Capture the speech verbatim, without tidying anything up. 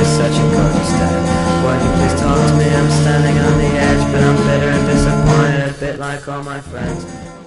is such a gorgeous day. Won't you please talk to me? I'm standing on the edge, but I'm bitter and disappointed, a bit like all my friends.